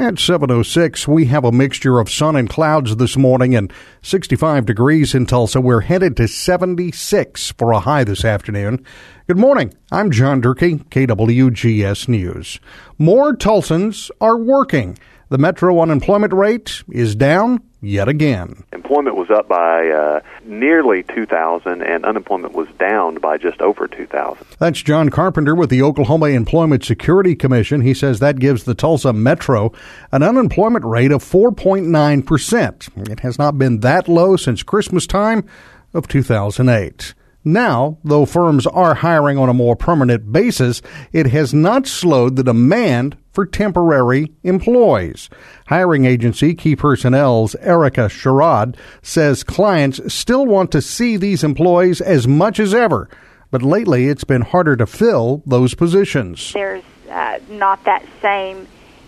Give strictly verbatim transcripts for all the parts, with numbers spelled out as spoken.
At seven oh six, we have a mixture of sun and clouds this morning and sixty-five degrees in Tulsa. We're headed to seventy-six for a high this afternoon. Good morning. I'm John Durkee, K W G S News. More Tulsans are working. The metro unemployment rate is down yet again. Employment was up by uh, nearly two thousand, and unemployment was down by just over two thousand. That's John Carpenter with the Oklahoma Employment Security Commission. He says that gives the Tulsa metro an unemployment rate of four point nine percent. It has not been that low since Christmas time of two thousand eight. Now, though firms are hiring on a more permanent basis, it has not slowed the demand for temporary employees. Hiring agency Key Personnel's Erica Sherrod says clients still want to see these employees as much as ever, but lately it's been harder to fill those positions. There's uh, not that same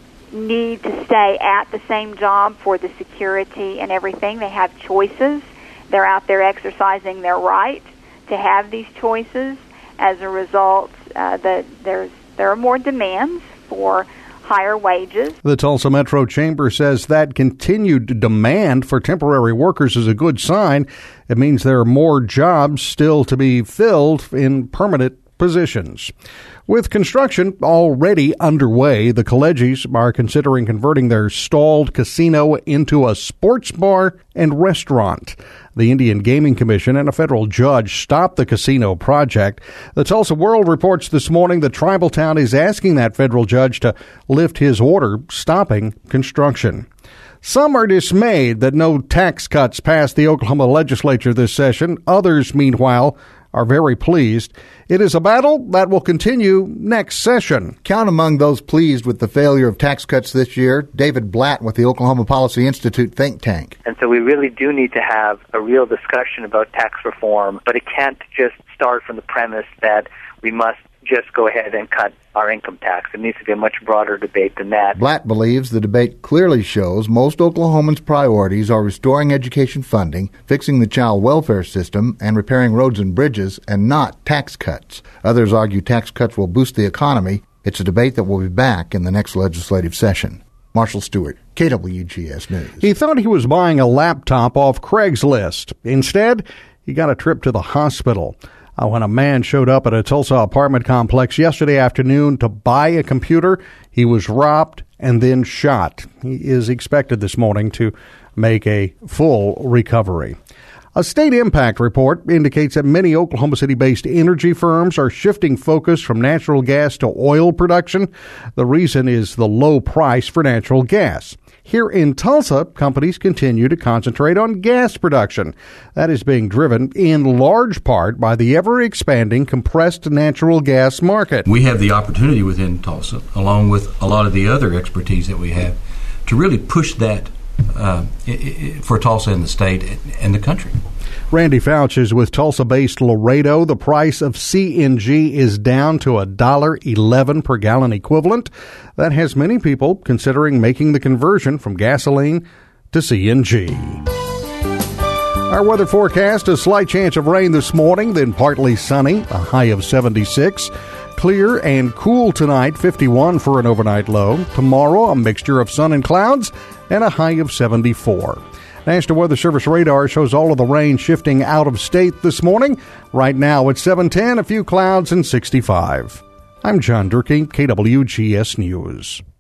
need to stay at the same job for the security and everything. They have choices. They're out there exercising their right to have these choices. As a result, uh, the, there's there are more demands for higher wages. The Tulsa Metro Chamber says that continued demand for temporary workers is a good sign. It means there are more jobs still to be filled in permanent positions. With construction already underway, the Collegis are considering converting their stalled casino into a sports bar and restaurant. The Indian Gaming Commission and a federal judge stopped the casino project. The Tulsa World reports this morning that Tribaltown is asking that federal judge to lift his order stopping construction. Some are dismayed that no tax cuts passed the Oklahoma legislature this session. Others, meanwhile, are very pleased. It is a battle that will continue next session. Count among those pleased with the failure of tax cuts this year, David Blatt with the Oklahoma Policy Institute think tank. And so we really do need to have a real discussion about tax reform, but it can't just start from the premise that we must just go ahead and cut our income tax. It needs to be a much broader debate than that. Blatt believes the debate clearly shows most Oklahomans' priorities are restoring education funding, fixing the child welfare system, and repairing roads and bridges, and not tax cuts. Others argue tax cuts will boost the economy. It's a debate that will be back in the next legislative session. Marshall Stewart, K W G S News. He thought he was buying a laptop off Craigslist. Instead, he got a trip to the hospital. Uh, when a man showed up at a Tulsa apartment complex yesterday afternoon to buy a computer, he was robbed and then shot. He is expected this morning to make a full recovery. A state impact report indicates that many Oklahoma City-based energy firms are shifting focus from natural gas to oil production. The reason is the low price for natural gas. Here in Tulsa, companies continue to concentrate on gas production. That is being driven in large part by the ever-expanding compressed natural gas market. We have the opportunity within Tulsa, along with a lot of the other expertise that we have, to really push that uh, for Tulsa and the state and the country. Randy Fouch is with Tulsa-based Laredo. The price of C N G is down to one dollar eleven per gallon equivalent. That has many people considering making the conversion from gasoline to C N G. Our weather forecast, a slight chance of rain this morning, then partly sunny, a high of seventy-six. Clear and cool tonight, fifty-one for an overnight low. Tomorrow, a mixture of sun and clouds and a high of seventy-four. National Weather Service radar shows all of the rain shifting out of state this morning. Right now it's seven ten, a few clouds and sixty-five. I'm John Durkee, K W G S News.